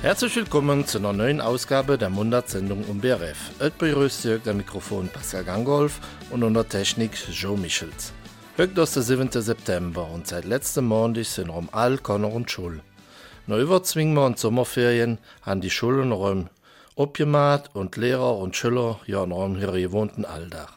Herzlich willkommen zu einer neuen Ausgabe der Mundart-Sendung um BRF. Es begrüßt Sie am Mikrofon Pascal Gangolf und unter Technik Joe Michels. Heute ist der 7. September und seit letztem Montag sind wir all Konner und Schule. Noch über zwingen wir in die Sommerferien haben die Schulen noch abgemacht und Lehrer und Schüler ja noch in ihre gewohnten Alltag.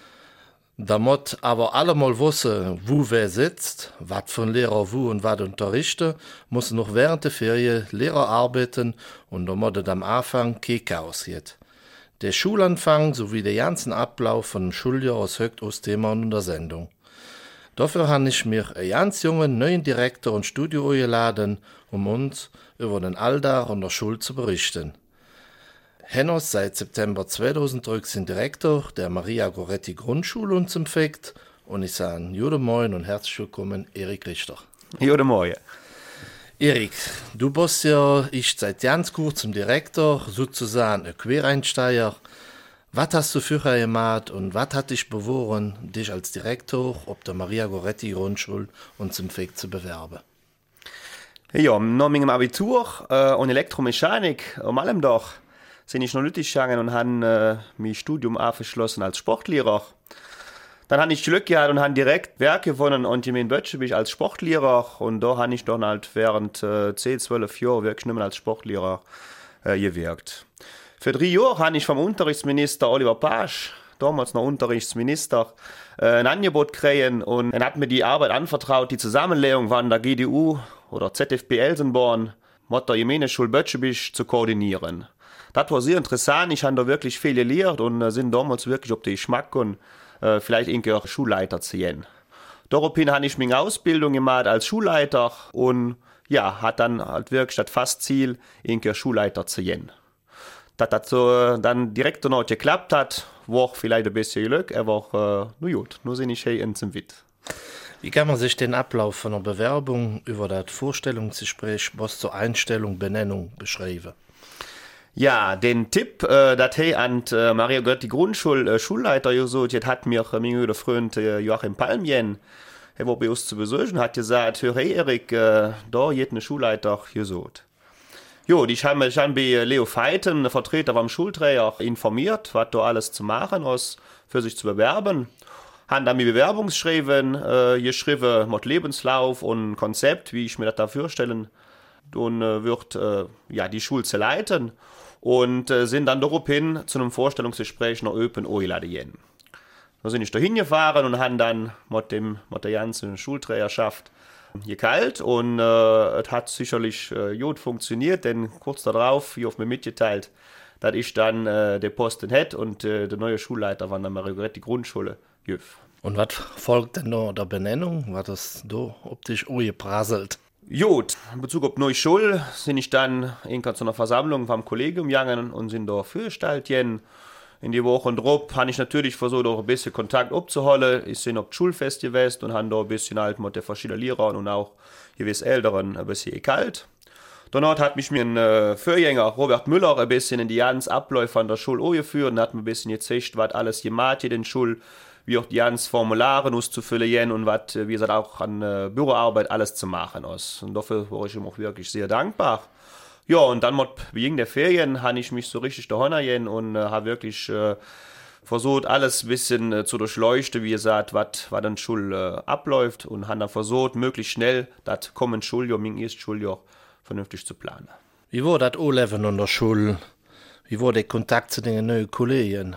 Damit aber alle mal wissen, wo wer sitzt, was von Lehrer wo und was unterrichten, müssen noch während der Ferien Lehrer arbeiten und damit am Anfang kein Chaos geht. Der Schulanfang sowie der ganze Ablauf von dem Schuljahr aus heute aus Thema in der Sendung. Dafür habe ich mir einen ganz jungen neuen Direktor und Studio eingeladen, um uns über den Alltag und der Schule zu berichten. Hennos seit September 2013 Direktor der Maria Goretti Grundschule uns empfängt und ich sage Jode Moin und herzlich willkommen, Erik Richter. Jode Moin. Erik, du bist ja seit ganz kurzem Direktor, sozusagen ein Quereinsteiger. Was hast du früher gemacht und was hat dich bewogen, dich als Direktor auf der Maria Goretti Grundschule uns empfängt zu bewerben? Ja, nach meinem Abitur und Elektromechanik, allem doch, sind ich noch Lüttich gegangen und habe mein Studium abgeschlossen als Sportlehrer. Dann habe ich Glück gehabt und habe direkt Werk gewonnen und in Böttcher als Sportlehrer. Und da habe ich dann halt während 10, 12 Jahren wirklich nicht mehr als Sportlehrer gewirkt. Für 3 Jahre habe ich vom Unterrichtsminister Oliver Pasch, damals noch Unterrichtsminister, ein Angebot gekriegt und er hat mir die Arbeit anvertraut, die Zusammenlegung von der GDU oder ZFB Elsenborn mit der Gemeindeschule Böttcher zu koordinieren. Das war sehr interessant, ich habe da wirklich viel gelernt und sind damals wirklich auf den Geschmack und vielleicht auch Schulleiter zu gehen. Daraufhin habe ich meine Ausbildung gemacht als Schulleiter und ja, hat dann halt wirklich das Fastziel, Schulleiter zu gehen. Dass das so dann direkt danach geklappt hat, war vielleicht ein bisschen Glück, aber nur gut, nur sind ich hier in zum Witt. Wie kann man sich den Ablauf von einer Bewerbung über das Vorstellungsgespräch bis zur Einstellung, Benennung beschreiben? Ja, den Tipp, dass hey an Maria Goretti Grundschule Schulleiter gesagt hat mir mein guter Freund Joachim Palmien, er war bei uns zu besuchen, hat gesagt, hör hey Erik, da geht eine Schulleiter gesagt. Jo, ich habe mich dann bei Leo Feiten, Vertreter vom Schulträger, informiert, was da alles zu machen ist, für sich zu bewerben. Haben dann die Bewerbung geschrieben mit Lebenslauf und Konzept, wie ich mir das da vorstellen und wird die Schule zu leiten. Und sind dann daraufhin zu einem Vorstellungsgespräch nach Open eingeladen. Da sind ich da hingefahren und haben dann mit der ganzen Schulträgerschaft gekalt und es hat sicherlich gut funktioniert, denn kurz darauf, wie auf mir mitgeteilt, dass ich dann den Posten hätte und der neue Schulleiter von der Maria Goretti Grundschule Jöf. Und was folgt denn noch der Benennung? Was ist da optisch angeprasselt? Gut, in Bezug auf neue Schule sind ich dann zu einer Versammlung vom Kollegium gegangen und sind da vorgestellt. In die Woche drauf habe ich natürlich versucht, auch ein bisschen Kontakt abzuholen. Ich bin auf die Schulfest gewesen und habe da ein bisschen halt mit den verschiedenen Lehrern und auch gewiss Älteren ein bisschen gekalt. Danach hat mich mein Vorgänger Robert Müller ein bisschen in die ganzen Abläufe an der Schule angeführt und hat mir ein bisschen gezeigt, was alles gemacht in der Schule, wie auch die ganzen Formulare auszufüllen und was, wie gesagt, auch an Büroarbeit alles zu machen ist. Und dafür war ich ihm auch wirklich sehr dankbar. Ja, und dann mit Beginn der Ferien habe ich mich so richtig daheim gehen und habe wirklich versucht, alles ein bisschen zu durchleuchten, wie gesagt, was an der Schule abläuft und habe dann versucht, möglichst schnell das kommende Schuljahr, mein erstes Schuljahr, vernünftig zu planen. Wie war das O-Leben an der Schule? Wie war der Kontakt zu den neuen Kollegen?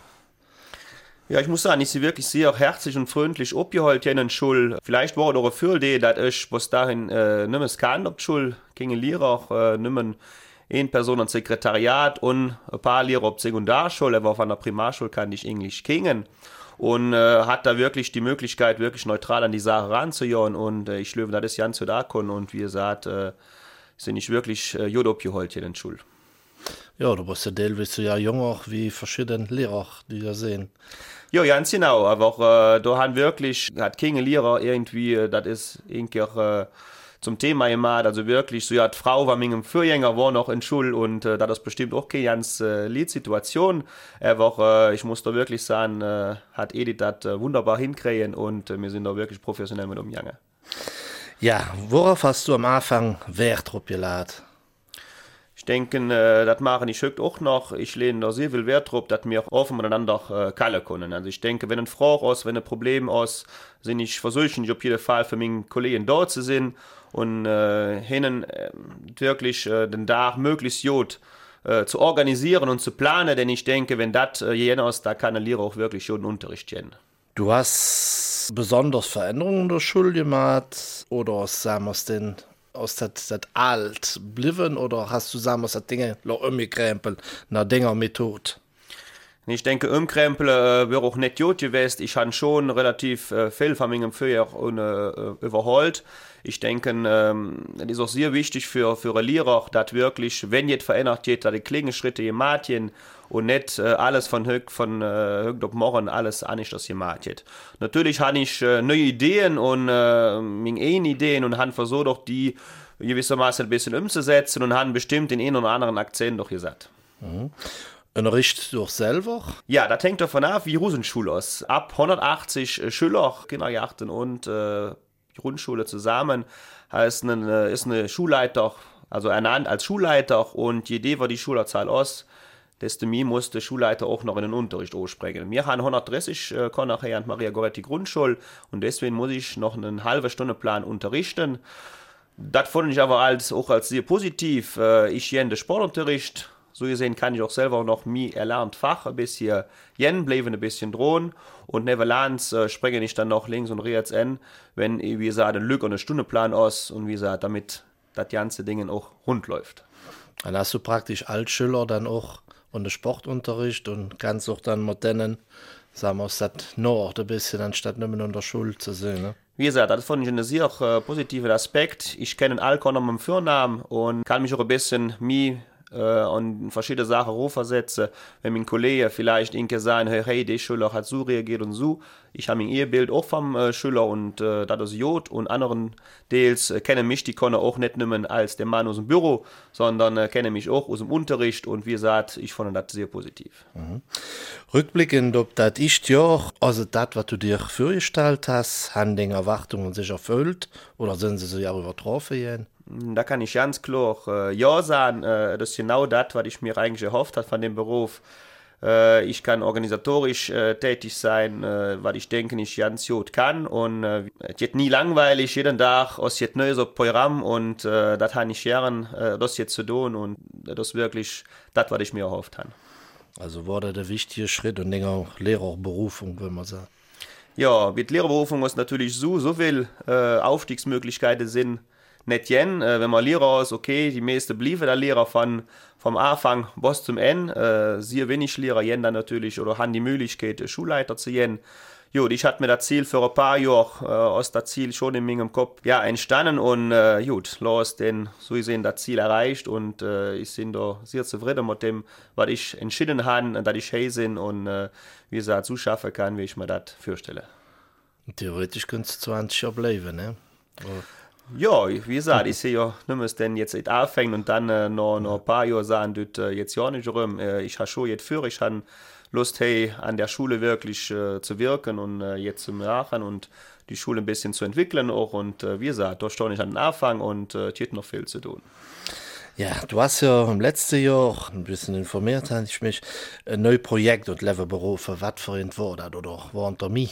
Ja, ich muss sagen, ich bin wirklich sehr herzlich und freundlich abgeholt hier in der Schule. Vielleicht war es auch ein Vorteil, dass ich bis dahin nicht mehr kann auf der Schule. Keine Lehrer, nicht mehr eine Person ans Sekretariat und ein paar Lehrer auf der Sekundarschule, aber von der Primarschule kann ich Englisch kennen. Und hat da wirklich die Möglichkeit, wirklich neutral an die Sache ranzugehen. Und ich glaube, das ist ganz so da können. Und wie gesagt, sind ich wirklich gut abgeholt hier in der Schule. Ja, du bist ja teilweise ja jünger wie verschiedene Lehrer, die wir sehen. Ja, ganz genau, aber da hat keine Lehrer irgendwie, das ist irgendwie zum Thema gemacht, also wirklich, so ja, die Frau war mit dem Vorgänger, war noch in Schule und das ist bestimmt auch keine ganz Liedsituation, aber ich muss da wirklich sagen, hat Edith das wunderbar hinkriegen und wir sind da wirklich professionell mit umgegangen. Ja, worauf hast du am Anfang Wert drauf gelegt? Ich denke, das mache ich heute auch noch. Ich lehne da sehr viel Wert drauf, dass wir offen miteinander kallen können. Also ich denke, wenn ein Frage ist, wenn ein Problem ist, versuche ich auf jeden Fall für meine Kollegen da zu sein und ihnen wirklich den Tag möglichst gut zu organisieren und zu planen, denn ich denke, wenn das jener ist, da kann der Lehrer auch wirklich schon Unterricht geben. Du hast besonders Veränderungen in der Schule gemacht oder sagen wir es denn aus das alt blieben oder hast du sagen wir das Dinge umgekrempelt nach Dinger Methode? Ich denke, umkrempeln wäre auch nicht gut gewesen. Ich habe schon relativ viel von meinem Feuer überholt. Ich denke, das ist auch sehr wichtig für einen Lehrer, dass wirklich, wenn jetzt verändert wird, dass die kleinen Schritte gemacht werden und nicht alles von heute auf morgen alles anders gemacht wird. Natürlich habe ich neue Ideen und meine Ideen und habe versucht, auch die gewissermaßen ein bisschen umzusetzen und habe bestimmt den einen oder anderen Akzent doch gesagt. Mhm. Unterrichtest du auch selber? Ja, das hängt davon ab, wie Rusenschule ist. Ab 180 Schüler, Kindergarten und Grundschule zusammen, ist eine Schulleiter, also ernannt als Schulleiter und je die die Schülerzahl aus, desto mehr muss der Schulleiter auch noch in den Unterricht aussprechen. Wir haben 130 nachher an Maria Goretti Grundschule und deswegen muss ich noch einen halben Stunde Plan unterrichten. Das fand ich aber auch als sehr positiv. Ich gehe in den Sportunterricht. So gesehen kann ich auch selber noch mehr erlernt Fach ein bisschen bleiben, ein bisschen drohen und neverlands springe ich dann noch links und rechts an, wenn wie gesagt ein Lück und eine Stundeplan aus und wie gesagt damit das ganze Ding auch rund läuft. Dann hast du praktisch als Schüler dann auch und den Sportunterricht und kannst auch dann mit denen, sagen wir es, das noch ein bisschen anstatt nur in der Schule zu sehen. Ne? Wie gesagt, das fand ich einen sehr positiven Aspekt. Ich kenne alle mit dem Vornamen und kann mich auch ein bisschen mehr und verschiedene Sachen hochversetzen. Wenn mein Kollege vielleicht sagen, hey, der Schüler hat so reagiert und so. Ich habe ein Ehebild auch vom Schüler und das ist Jod und anderen Deals kennen mich, die können auch nicht nehmen als der Mann aus dem Büro, sondern kennen mich auch aus dem Unterricht und wie gesagt, ich fand das sehr positiv. Mhm. Rückblickend, ob das ist ja, also das, was du dir vorgestellt hast, haben die Erwartungen sich erfüllt oder sind sie sich auch übertroffen? Da kann ich ganz klar ja sagen, das ist genau das, was ich mir eigentlich erhofft habe von dem Beruf. Ich kann organisatorisch tätig sein, was ich denke, ich ganz gut kann. Und es wird nie langweilig, jeden Tag aus jetzt neues Programm und das habe ich gern, das jetzt zu tun. Und das ist wirklich das, was ich mir erhofft habe. Also war das der wichtige Schritt und denke Lehrerberufung, wenn man sagt. Ja, mit Lehrerberufung ist natürlich so viel Aufstiegsmöglichkeiten sind. Nicht jen, wenn man Lehrer ist, okay, die meisten blieben der Lehrer vom Anfang bis zum Ende. Sehr wenig Lehrer jen dann natürlich oder haben die Möglichkeit, Schulleiter zu jen. Jo, ich hatte mir das Ziel für ein paar Jahre aus das Ziel schon in meinem Kopf entstanden und gut, los denn so gesehen das Ziel erreicht und ich bin da sehr zufrieden mit dem, was ich entschieden habe, dass ich hier bin und wie gesagt, so schaffen kann, wie ich mir das vorstelle. Theoretisch könntest du 20 Jahre bleiben, ne? Ja, wie gesagt, ich sehe ja nicht mehr, denn jetzt anfängt und dann noch ein paar Jahre sagen, das jetzt ja nicht rum. Ich habe schon jetzt für, ich habe Lust, hey, an der Schule wirklich zu wirken und jetzt zu machen und die Schule ein bisschen zu entwickeln auch und wie gesagt, da stehe ich an den Anfang und es gibt noch viel zu tun. Ja, du hast ja im letzten Jahr ein bisschen informiert, habe ich mich, ein neues Projekt und Levelberufe, was für ein war das oder war unter mir?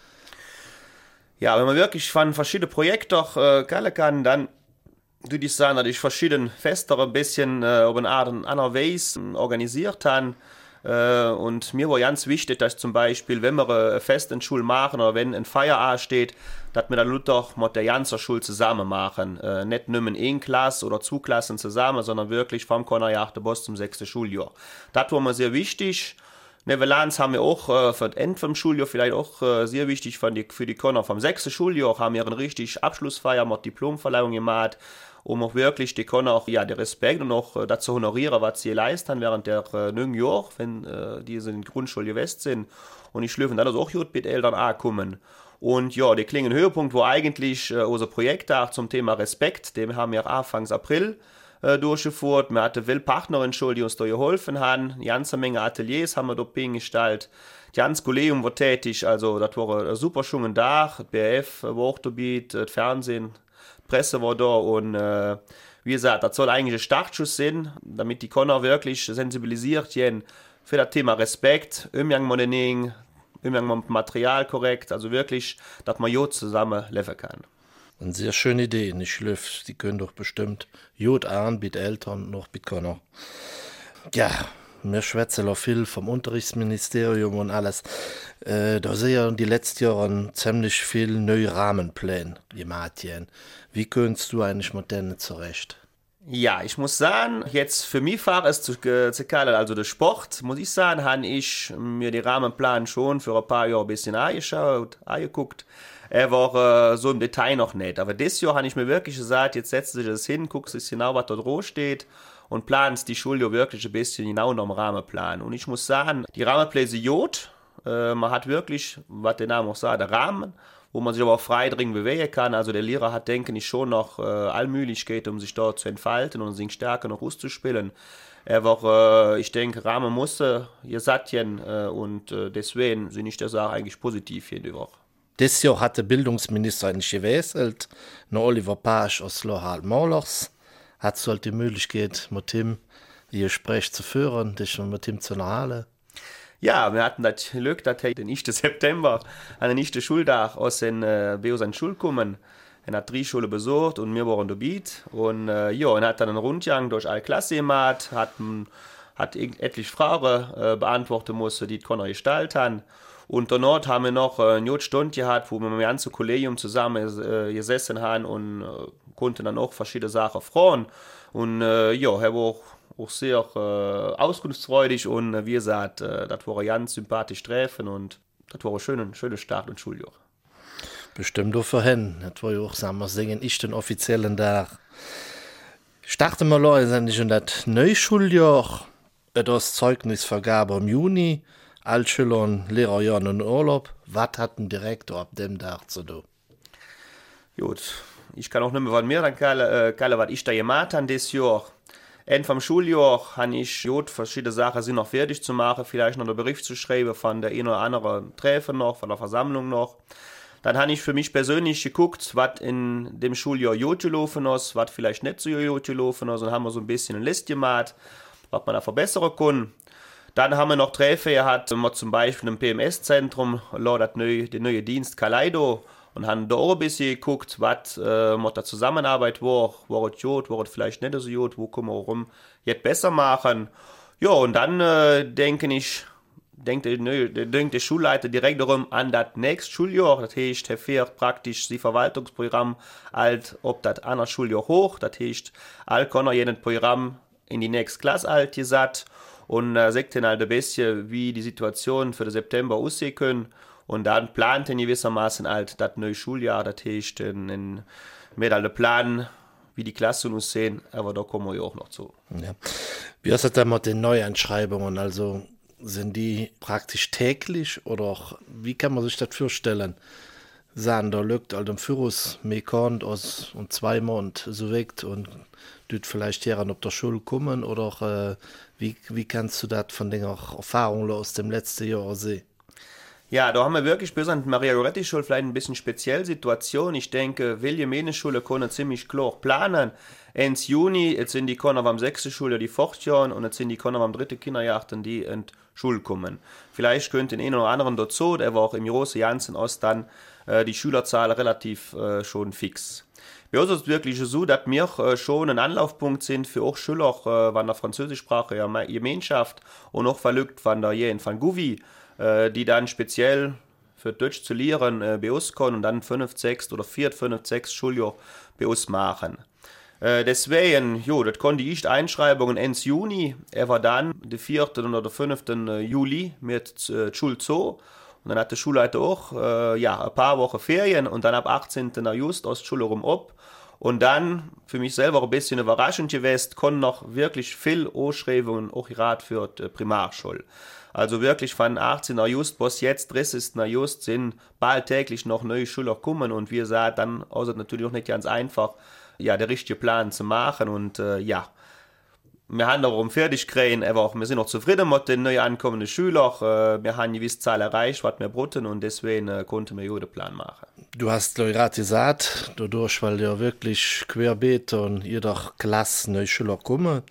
Ja, wenn man wirklich von verschiedenen Projekten kallen kann, dann würde ich sagen, dass ich verschiedene Feste ein bisschen auf eine Art und andere Weise organisiert habe. Und mir war ganz wichtig, dass zum Beispiel, wenn wir ein Fest in der Schule machen oder wenn ein Feierabend steht, dass wir dann Luther mit der ganzen Schule zusammen machen. Nicht nur in eine Klasse oder 2 Klassen zusammen, sondern wirklich vom Kindergarten bis zum 6. Schuljahr. Das war mir sehr wichtig. Neverlands haben wir auch für das Ende vom Schuljahr vielleicht auch sehr wichtig für die Kinder vom 6. Schuljahr haben wir eine richtig Abschlussfeier mit Diplomverleihung gemacht, um auch wirklich die Kinder auch den Respekt und auch dazu honorieren, was sie leisten während der 9 Jahre, wenn die in der Grundschule gewesen sind. Und ich schlüpfen dann auch gut mit Eltern ankommen. Und ja, der klingen Höhepunkt war eigentlich unser Projekt auch zum Thema Respekt, den haben wir Anfang April durchgeführt. Wir hatten viele Partnerinnen schon, die uns da geholfen haben. Eine ganze Menge Ateliers haben wir dort gestaltet. Das ganze Kollegium war tätig, also das war ein super schöner Tag. Das BRF war auch dabei, das Fernsehen, die Presse war da und wie gesagt, das soll eigentlich ein Startschuss sein, damit die Konner wirklich sensibilisiert werden für das Thema Respekt, Umgang mit den Dingen, Umgang mit dem Material korrekt, also wirklich, dass man Jod zusammen leben kann. Eine sehr schöne Idee, nicht Löff, die können doch bestimmt Jod an, mit Eltern, noch mit Konner. Ja, wir schwätzen auch viel vom Unterrichtsministerium und alles. Da sind ja in den letzten Jahren ziemlich viele neue Rahmenpläne gemacht. Wie könntest du eigentlich mit denen zurecht? Ja, ich muss sagen, jetzt für mich fahre es zu kalt, also der Sport, muss ich sagen, habe ich mir den Rahmenplan schon für ein paar Jahre ein bisschen angeguckt. Er war so im Detail noch nicht. Aber dieses Jahr habe ich mir wirklich gesagt, jetzt setzt du dich das hin, guckst du genau, was da drauf steht und planst die Schule wirklich ein bisschen genau nach dem Rahmenplan. Und ich muss sagen, die Rahmenpläne sind gut. Man hat wirklich, was der Name auch sagt, der Rahmen, wo man sich aber auch frei drin bewegen kann. Also der Lehrer hat, denke ich, schon noch alle Möglichkeiten, um sich dort zu entfalten und sich stärker noch auszuspielen. Er war, ich denke, Rahmen musste ihr Sattchen und deswegen sind ich der Sache eigentlich positiv hier die Woche. Dieses Jahr hat der Bildungsminister eigentlich gewechselt, nach Oliver Page aus Lohal Maulers. Hat es halt die Möglichkeit, mit ihm die Gespräche zu führen, dich mit ihm zu erhalten? Ja, wir hatten das Glück, dass er den 1. September an den 1. Schultag aus seiner Schule kommen. Er hat 3 Schulen besucht und wir waren dabei. Und ja, er hat dann einen Rundgang durch alle Klasse gemacht, hat etliche Fragen beantworten müssen, die Konner gestaltet haben. Und danach haben wir noch eine Stunde gehabt, wo wir mit dem ganzen Kollegium zusammen gesessen haben und konnten dann auch verschiedene Sachen fragen. Und ja, er war auch sehr auskunftsfreudig und wie gesagt, das war ein ganz sympathisches Treffen und das war ein schöner Start und Schuljahr. Bestimmt auch für ihn. Das war ja auch, sagen wir, singen ich den offiziellen Tag. Starten wir letztendlich in das neue Schuljahr. Das Zeugnisvergabe im Juni. Alle Schüler und Lehrer ja in Urlaub. Was hat ein Direktor ab dem Tag zu tun? Gut, ich kann auch nicht mehr von mir erzählen, was ich da gemacht habe dieses Jahr. Ende vom Schuljahr habe ich verschiedene Sachen sind noch fertig zu machen, vielleicht noch einen Bericht zu schreiben von der einen oder anderen Treffen noch, von der Versammlung noch. Dann habe ich für mich persönlich geguckt, was in dem Schuljahr gut gelaufen ist, was vielleicht nicht so gut gelaufen ist, und haben wir so ein bisschen eine Liste gemacht, was man da verbessern kann. Dann haben wir noch Treffen gehabt, zum Beispiel im PMS-Zentrum, den neuen Dienst Kaleido, und haben da auch ein bisschen geguckt, was mit der Zusammenarbeit war es gut, war es vielleicht nicht so gut, wo können wir rum jetzt besser machen. Ja, und dann denkt der Schulleiter direkt darum an das nächste Schuljahr, das heißt, er fährt praktisch das Verwaltungsprogramm alt, ob das andere Schuljahr hoch, das heißt, all kann er jedes Programm in die nächste Klasse alt gesagt und sagt dann halt ein bisschen, wie die Situation für den September aussehen können. Und dann plant er gewissermaßen halt das neue Schuljahr, das heißt, mit alle Plan, wie die Klassen aussehen, aber da kommen wir ja auch noch zu. Ja. Wie ist es denn mit den Neuentschreibungen? Also sind die praktisch täglich oder wie kann man sich das vorstellen? Sagen, da lügt halt im Führers mekant aus und 2 Monate so weg und dort vielleicht her an ob der Schule kommen oder wie kannst du das von den Erfahrungen aus dem letzten Jahr sehen? Ja, da haben wir wirklich bis an die Maria-Goretti-Schule vielleicht ein bisschen spezielle Situation. Ich denke, welche Schule können ziemlich klar planen. Ende Juni, jetzt sind die Kinder am 6. Schuljahr die Fortjahren und jetzt sind die Kinder am 3. Kinderjahr, die in die Schule kommen. Vielleicht könnte den einen oder anderen dazu, der war auch im großen Janssen Ost dann die Schülerzahl relativ schon fix. Bei uns ist es wirklich so, dass wir schon ein Anlaufpunkt sind für auch Schüler von der französischsprachigen Gemeinschaft und auch verlückt von der Jen van Guvi, die dann speziell für Deutsch zu lernen bei uns kommen und dann 5, 6 oder 4, 5, 6 Schuljahr bei uns machen. Deswegen, jo, das konnte ich Einschreibungen Ende Juni, er war dann der 4. oder der 5. Juli mit Schule zu. Und dann hat der Schulleiter auch ein paar Wochen Ferien und dann ab 18. August aus der Schule rum ab. Und dann, für mich selber ein bisschen überraschend gewesen, konnten noch wirklich viel Anschreibungen auch gerade für die Primarschule. Also wirklich von 18. August bis jetzt 30. August sind bald täglich noch neue Schüler kommen und wie gesagt, dann ist es natürlich auch nicht ganz einfach, ja, der richtige Plan zu machen und wir haben darum fertig gekriegt, aber wir sind noch zufrieden mit den neu ankommenden Schülern. Wir haben eine gewisse Zahl erreicht, was wir brauchen und deswegen konnten wir den Plan machen. Du hast gerade gesagt, dadurch, weil ja wirklich querbeet und jeder Klasse neue Schüler kommen,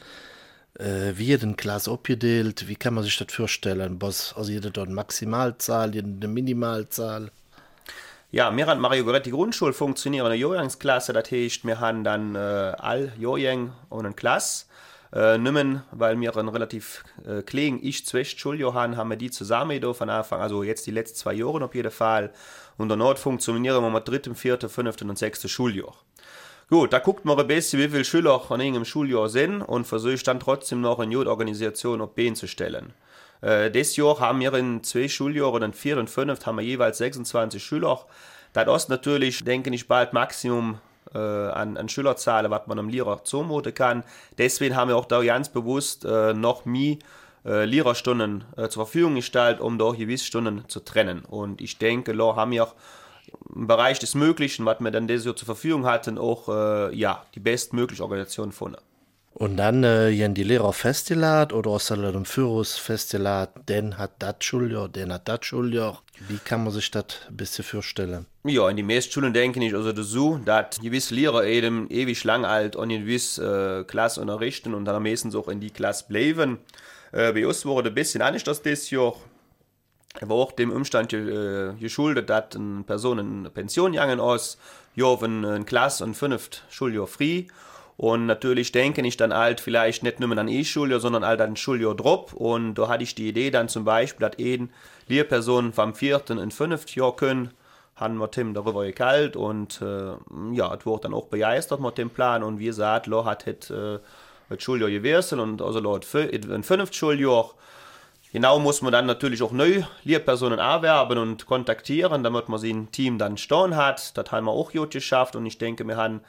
wie jeden Klasse abgedeelt, wie kann man sich das vorstellen? Also jeder dort eine Maximalzahl, jeder eine Minimalzahl? Ja, wir haben Mario Goretti Grundschule funktionierende Jahrgangsklasse, das heißt, wir haben dann all Jahrgänge und eine Klasse. Nimmen, weil wir einen relativ kleinen Ich-Zwest-Schuljahr haben wir die zusammen da von Anfang, also jetzt die letzten 2 Jahre auf jeden Fall. Und danach funktionieren wir mit 3., 4., 5. und 6. Schuljahr. Gut, da guckt man ein bisschen, wie viele Schüler an einem Schuljahr sind und versucht dann trotzdem noch eine Jugendorganisation auf Beine zu stellen. Dieses Jahr haben wir in 2 Schuljahren, in 4. und 5. haben wir jeweils 26 Schüler. Das ist natürlich, denke ich, bald Maximum an Schülerzahlen, was man am Lehrer zumuten kann. Deswegen haben wir auch da ganz bewusst noch mehr Lehrerstunden zur Verfügung gestellt, um da gewisse Stunden zu trennen. Und ich denke, da haben wir im Bereich des Möglichen, was wir dann dieses Jahr zur Verfügung hatten, auch die bestmögliche Organisation gefunden. Und dann haben die Lehrer festgelegt oder ist das im Führers festgelegt, den hat das Schuljahr, den hat das Schuljahr. Wie kann man sich das ein bisschen vorstellen? Ja, in die meisten Schulen denke ich also so, dass gewisse Lehrer eben ewig lang alt und in gewisse Klasse unterrichten und dann meistens auch in die Klasse bleiben. Bei uns wurde ein bisschen anders das Jahr. Aber auch dem Umstand geschuldet, dass eine Person in Pension gegangen ist, ja, wenn eine Klasse und 5. Schuljahr frei. Und natürlich denke ich dann halt vielleicht nicht nur an E-Schuljahr, sondern halt an Schuljahr drauf. Und da hatte ich die Idee dann zum Beispiel, dass eine Lehrperson vom 4. und 5. Jahr können, haben wir Tim darüber gekalt und es wurde dann auch begeistert mit dem Plan. Und wie gesagt, Lo hat das Schuljahr gewechselt und also Lo hat ein 5. Schuljahr. Genau muss man dann natürlich auch neue Lehrpersonen erwerben und kontaktieren, damit man sie ein Team dann stehen hat. Das haben wir auch gut geschafft und ich denke, wir haben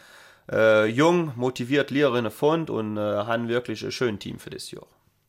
jung, motiviert Lehrerinnen gefunden und haben wirklich ein schönes Team für das Jahr.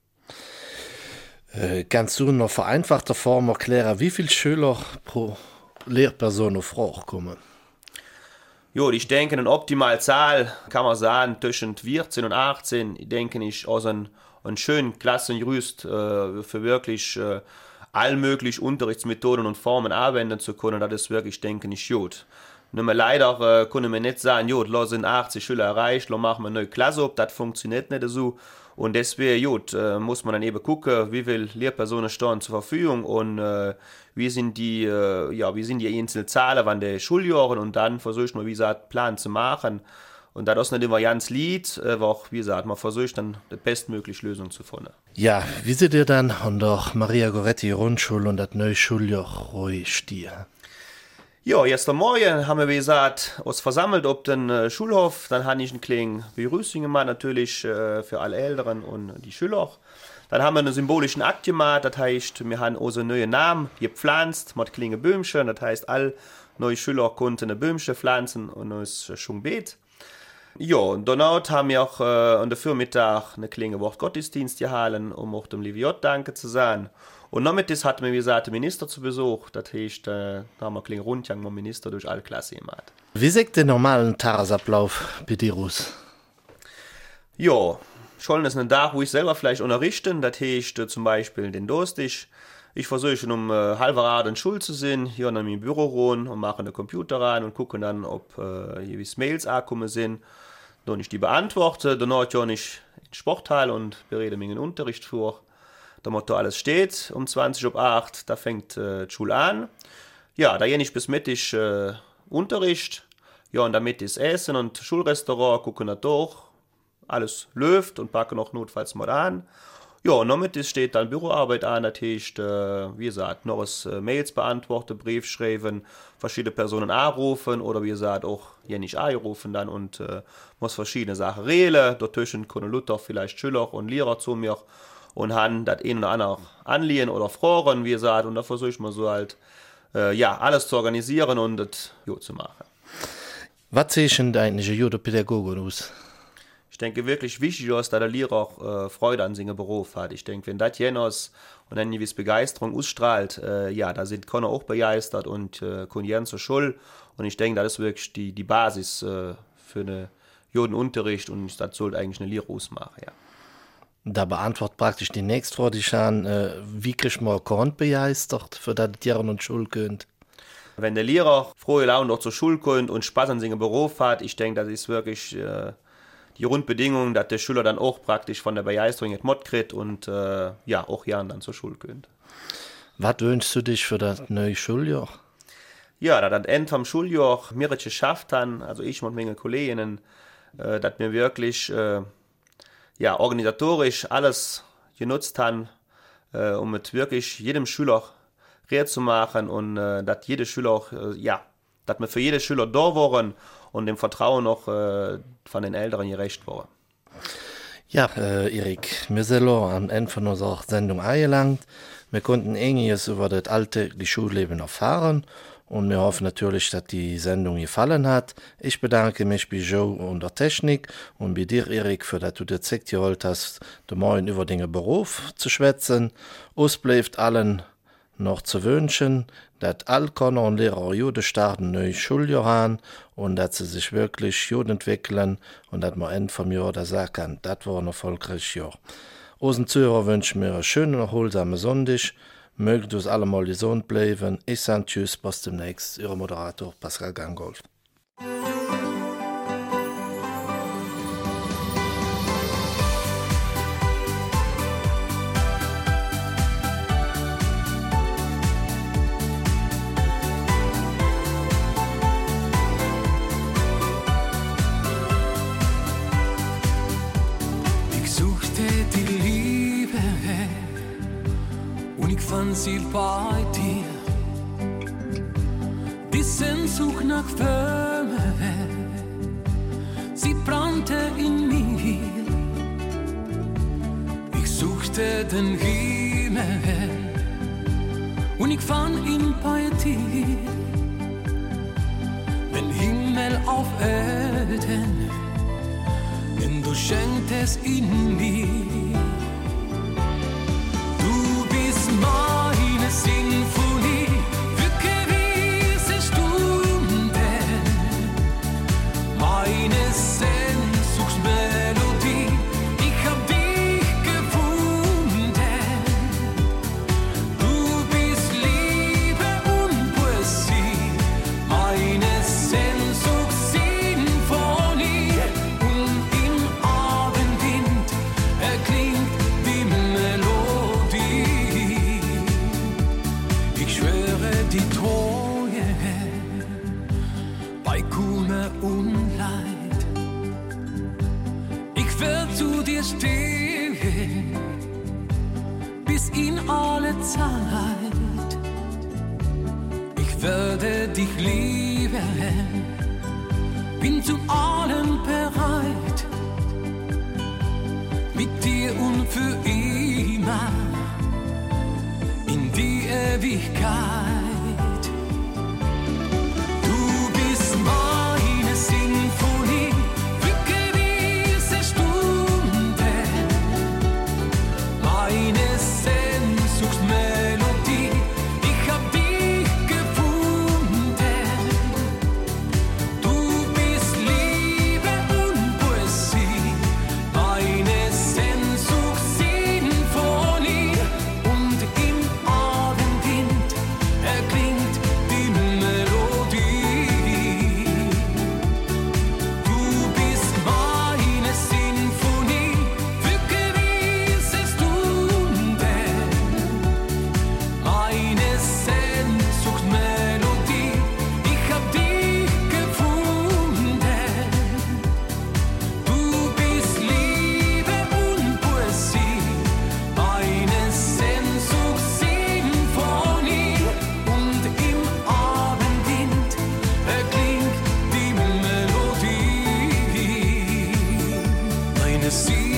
Kannst du in einer vereinfachter Form erklären, wie viele Schüler pro Lehrperson auf Frau kommen? Ja, ich denke, eine optimale Zahl kann man sagen, zwischen 14 und 18, denke ich, aus einem schönen Klassengerüst für wirklich all möglichen Unterrichtsmethoden und Formen anwenden zu können. Das ist wirklich, denke ich, gut. Nur leider können wir nicht sagen, jo, da sind 80 Schüler erreicht, da machen wir eine neue Klasse ab, das funktioniert nicht so. Und deswegen, gut, muss man dann eben gucken, wie viele Lehrpersonen stehen zur Verfügung und wie sind die einzelnen Zahlen von den Schuljahren und dann versucht man, wie gesagt, Plan zu machen. Und das ist nicht immer ganz lied, aber auch, wie gesagt, man versucht dann die bestmögliche Lösung zu finden. Ja, wie seht ihr dann an der Maria Goretti Grundschule und das neue Schuljahr ruhig stehen? Ja, gestern Morgen haben wir, wie gesagt, uns versammelt auf den Schulhof. Dann habe ich einen kleinen Begrüßung gemacht, natürlich für alle Eltern und die Schüler. Dann haben wir einen symbolischen Akt gemacht, das heißt, wir haben unsere neuen Namen gepflanzt mit kleinen Böhmchen. Das heißt, alle neue Schüler konnten ein Böhmchen pflanzen und uns schon beten. Ja, und danach haben wir auch an der Vormittag eine kleine Wortgottesdienst gehalten, um auch dem Liviot Danke zu sagen. Und nachmittags hatten wir, wie gesagt, den Minister zu Besuch. Das heißt, da haben wir einen kleinen Rundgang mit dem Minister durch alle Klassen gemacht. Wie sieht der normale Tagesablauf bei dir aus? Ja, schon ist ein Tag, wo ich selber vielleicht unterrichte. Das heißt zum Beispiel den Durstig. Ich versuche um halber Art in Schule zu sein, hier in meinem Büro ruhen und mache den Computer rein und gucke dann, ob gewisse Mails angekommen sind. Dann ich die beantworte, danach gehe ich in den Sportteil und berede mich in den Unterricht vor. Damit da alles steht, um 20:08 da fängt die Schule an. Ja, da gehe ich bis Mittag Unterricht. Ja, und damit ist Essen und Schulrestaurant, gucken da durch. Alles läuft und packe noch notfalls mal an. Ja, und damit steht dann Büroarbeit an, das heißt, wie gesagt, noch Mails beantworten, Brief schreiben, verschiedene Personen anrufen oder wie gesagt auch hier nicht anrufen dann und muss verschiedene Sachen regeln. Dazwischen können Luther vielleicht Schüler und Lehrer zu mir und haben das ein oder andere anliehen oder fragen, wie gesagt, und da versuche ich mal so halt, alles zu organisieren und das zu machen. Was sehe ich denn eigentlich eine gute Pädagogin aus? Ich denke wirklich wichtig ist, dass der Lehrer auch Freude an seinem Beruf hat. Ich denke, wenn das jenes und dann gewisse Begeisterung ausstrahlt, da sind Kinder auch begeistert und können gerne zur Schule. Und ich denke, das ist wirklich die Basis für einen guten Unterricht und das sollte eigentlich eine Lehre ausmachen, ja. Da beantwortet praktisch die nächste Frage, die ich an, wie kriegt man Korn begeistert, für das die Jahren und Schule könnt? Wenn der Lehrer frohe Laune noch zur Schule kommt und Spaß an seinem Beruf hat, ich denke, das ist wirklich die Grundbedingung, dass der Schüler dann auch praktisch von der Begeisterung nicht Mord kriegt und auch Jahren dann zur Schule kommt. Was wünschst du dich für das neue Schuljahr? Ja, dass das Ende vom Schuljahr mir geschafft haben, also ich und meine Kolleginnen, dass wir wirklich organisatorisch alles genutzt haben, um mit wirklich jedem Schüler reden zu machen und dass jede Schüler auch, dass wir für jede Schüler da waren und dem Vertrauen auch von den Eltern gerecht waren. Ja, Erik, wir sind am Ende von unserer Sendung angelangt. Wir konnten einiges über das alltägliche Schulleben erfahren und wir hoffen natürlich, dass die Sendung gefallen hat. Ich bedanke mich bei Joe und der Technik und bei dir, Erik, für dass du dir Zeit geholt hast, den Morgen über den Beruf zu schwätzen. Uns bleibt allen noch zu wünschen, dass alle Kinder und Lehrer Juden starten neues Schuljahr haben und dass sie sich wirklich gut entwickeln und dass man Ende vom Jahr da sagen kann, das war ein erfolgreiches Jahr. Unseren Zuhörern wünschen wir einen schönen, erholsamen Sonntag. Mögt uns alle mal gesund bleiben. Ich sage Tschüss, bis demnächst. Ihr Moderator Pascal Gangolf. Sie bei dir, die Sehnsucht nach Wärme, sie brannte in mir. Ich suchte den Himmel und ich fand ihn bei dir. Den Himmel auf Erden, denn du schenktest in mir. Du bist meine Sinfonie für gewisse Stunden, meine Sehnsuchtsmelodie, ich hab dich gefunden. Du bist Liebe und Poesie, meine Sehnsuchtssinfonie, und im Abendwind erklingt die Melodie. Ich schwöre die Treue bei Kummer und Leid. Ich werd zu dir stehen bis in alle Zeit. Ich werde dich lieben, bin zu allem bereit. Mit dir und für immer in die Ewigkeit. Du bist meine Sinfonie für gewisse Stunden, meine Sehnsuchtsmelodie, ich hab dich gefunden. Du bist Liebe und Poesie, meine Sehnsuchtssinfonie, und im Abendwind erklingt die Melodie. Du bist meine Sinfonie für gewisse Stunden, meine Sehnsuchtsmelodie, ich hab dich gefunden. Du bist Liebe und Poesie, meine Sehnsuchtssinfonie, und im Abendwind erklingt die Melodie. Meine